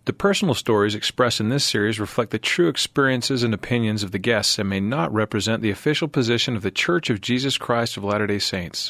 The personal stories expressed in this series reflect the true experiences and opinions of the guests and may not represent the official position of the Church of Jesus Christ of Latter-day Saints.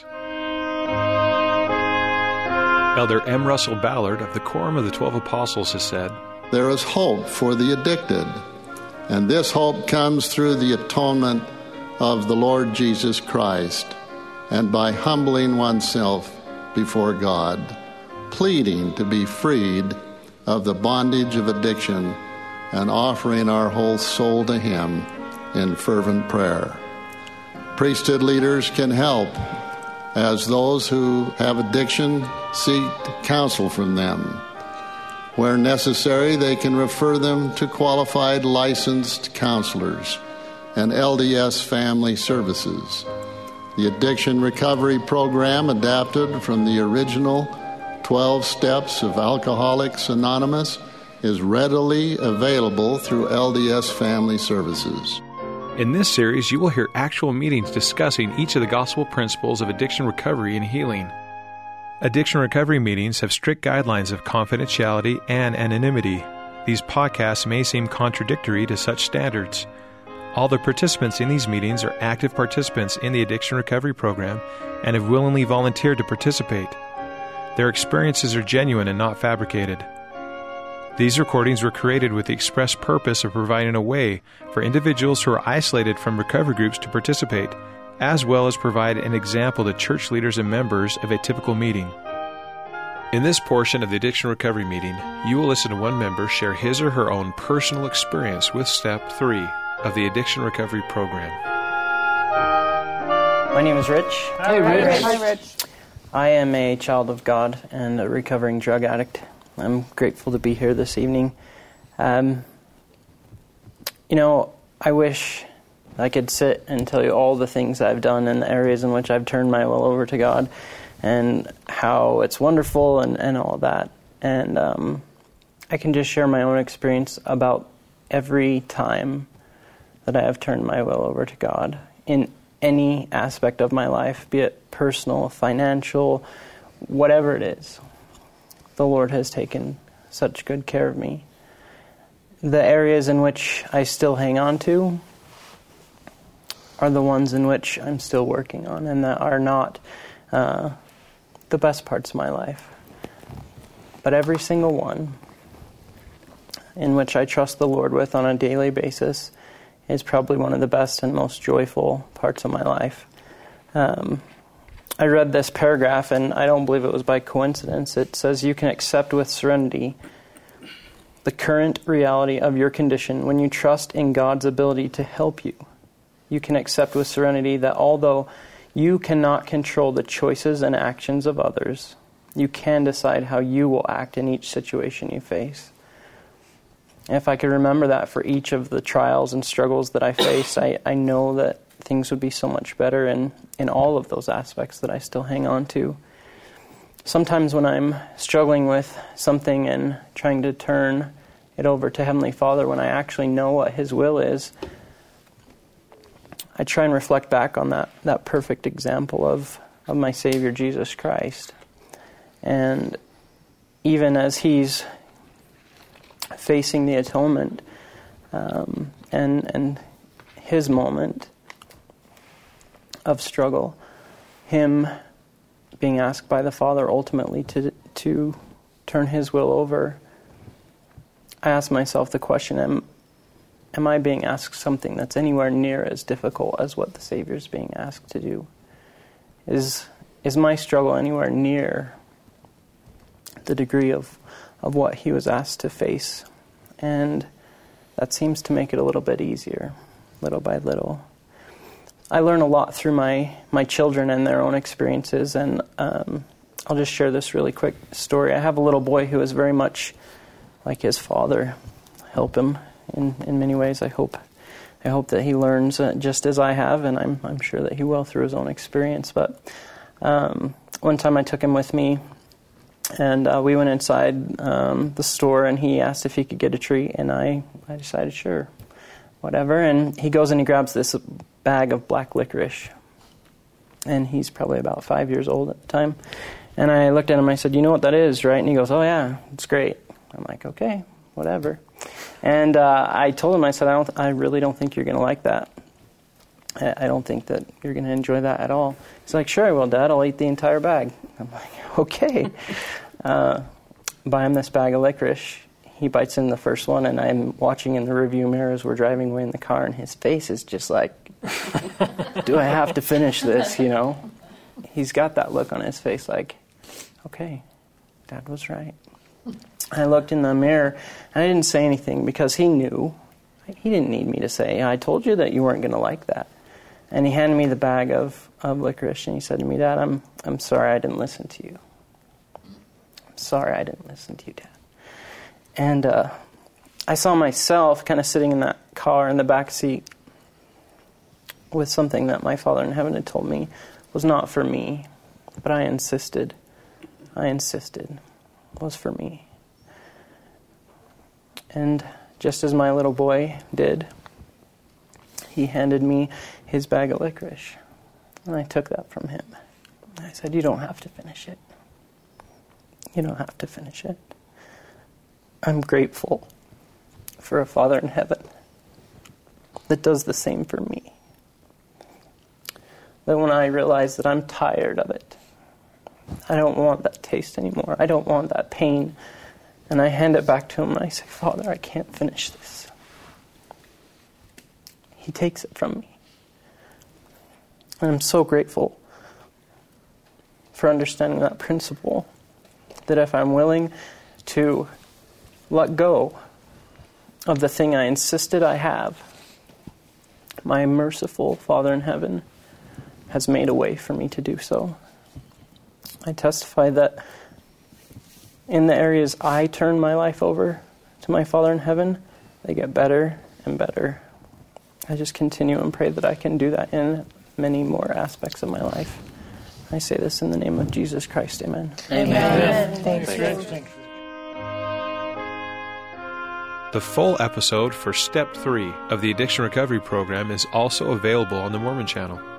Elder M. Russell Ballard of the Quorum of the 12 Apostles has said, "There is hope for the addicted, and this hope comes through the atonement of the Lord Jesus Christ and by humbling oneself before God, pleading to be freed of the bondage of addiction and offering our whole soul to Him in fervent prayer. Priesthood leaders can help as those who have addiction seek counsel from them. Where necessary, they can refer them to qualified licensed counselors and LDS family services. The Addiction Recovery Program, adapted from the original 12 Steps of Alcoholics Anonymous, is readily available through LDS Family Services. In this series, you will hear actual meetings discussing each of the gospel principles of addiction recovery and healing. Addiction recovery meetings have strict guidelines of confidentiality and anonymity. These podcasts may seem contradictory to such standards. All the participants in these meetings are active participants in the Addiction Recovery Program and have willingly volunteered to participate. Their experiences are genuine and not fabricated. These recordings were created with the express purpose of providing a way for individuals who are isolated from recovery groups to participate, as well as provide an example to church leaders and members of a typical meeting. In this portion of the Addiction Recovery meeting, you will listen to one member share his or her own personal experience with Step 3 of the Addiction Recovery Program. My name is Rich. Hey, Rich. Hi, Rich. I am a child of God and a recovering drug addict. I'm grateful to be here this evening. I wish I could sit and tell you all the things I've done and the areas in which I've turned my will over to God and how it's wonderful and all that. And I can just share my own experience about every time that I have turned my will over to God in any aspect of my life, be it personal, financial, whatever it is. The Lord has taken such good care of me. The areas in which I still hang on to are the ones in which I'm still working on and that are not the best parts of my life. But every single one in which I trust the Lord with on a daily basis is probably one of the best and most joyful parts of my life. I read this paragraph, and I don't believe it was by coincidence. It says, "You can accept with serenity the current reality of your condition when you trust in God's ability to help you. You can accept with serenity that although you cannot control the choices and actions of others, you can decide how you will act in each situation you face." And if I could remember that for each of the trials and struggles that I face, I know that things would be so much better in all of those aspects that I still hang on to. Sometimes when I'm struggling with something and trying to turn it over to Heavenly Father, when I actually know what His will is, I try and reflect back on that perfect example of my Savior, Jesus Christ. And even as He's facing the atonement and His moment of struggle, Him being asked by the Father ultimately to turn His will over, I ask myself the question, am I being asked something that's anywhere near as difficult as what the Savior's being asked to do? Is my struggle anywhere near the degree of what He was asked to face? And that seems to make it a little bit easier, little by little. I learn a lot through my children and their own experiences, and I'll just share this really quick story. I have a little boy who is very much like his father. Help him in many ways. I hope that he learns just as I have, and I'm sure that he will through his own experience. But one time I took him with me, and we went inside the store, and he asked if he could get a treat, and I decided, sure, whatever. And he goes and he grabs this bag of black licorice, and he's probably about 5 years old at the time. And I looked at him, I said, "You know what that is, right?" And he goes, "Oh yeah, it's great." I'm like, "Okay, whatever. And I told him, I said, I really don't think you're going to like that. I don't think that you're going to enjoy that at all. He's like, sure I will, Dad. I'll eat the entire bag. I'm like, okay. Buy him this bag of licorice. He bites in the first one, and I'm watching in the rearview mirror as we're driving away in the car, and his face is just like, do I have to finish this, you know? He's got that look on his face like, okay, Dad was right. I looked in the mirror, and I didn't say anything because he knew. He didn't need me to say, I told you that you weren't going to like that. And he handed me the bag of licorice, and he said to me, Dad, I'm sorry I didn't listen to you. I'm sorry I didn't listen to you, Dad. And I saw myself kind of sitting in that car in the back seat with something that my Father in heaven had told me was not for me, but I insisted was for me. And just as my little boy did, he handed me his bag of licorice. And I took that from him. I said, you don't have to finish it. You don't have to finish it. I'm grateful for a Father in heaven that does the same for me. That when I realize that I'm tired of it, I don't want that taste anymore. I don't want that pain. And I hand it back to him and I say, Father, I can't finish this. He takes it from me. And I'm so grateful for understanding that principle, that if I'm willing to let go of the thing I insisted I have, my merciful Father in heaven has made a way for me to do so. I testify that in the areas I turn my life over to my Father in heaven, they get better and better. I just continue and pray that I can do that in many more aspects of my life. I say this in the name of Jesus Christ. Amen. Amen. Thanks. The full episode for Step 3 of the Addiction Recovery Program is also available on the Mormon Channel.